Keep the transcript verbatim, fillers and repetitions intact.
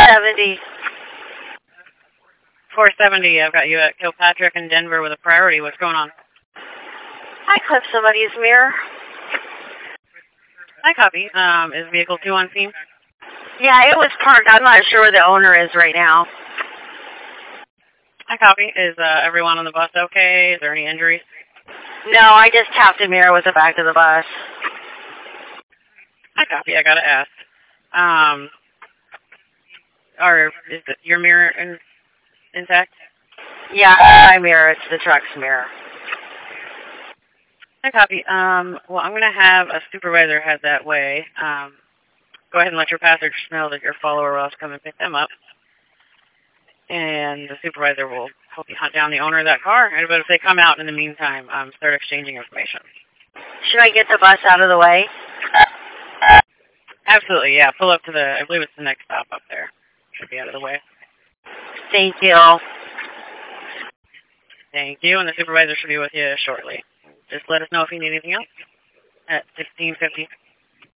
seventy. four seventy, I've got you at Kilpatrick and Denver with a priority. What's going on? I clipped somebody's mirror. I copy. Um, is vehicle two on scene? Yeah, it was parked. I'm not sure where the owner is right now. I copy. Is uh, everyone on the bus okay? Is there any injuries? No, I just tapped a mirror with the back of the bus. I copy. I gotta ask. Um, or is it your mirror in, intact? Yeah, my mirror. It's the truck's mirror. I copy. Um, well, I'm gonna have a supervisor head that way. Um, go ahead and let your passengers know that your follower will come and pick them up. And the supervisor will help you hunt down the owner of that car. But if they come out in the meantime, um, start exchanging information. Should I get the bus out of the way? Absolutely, yeah. Pull up to the, I believe it's the next stop up there. Should be out of the way. Thank you. Thank you, and the supervisor should be with you shortly. Just let us know if you need anything else at sixteen fifty.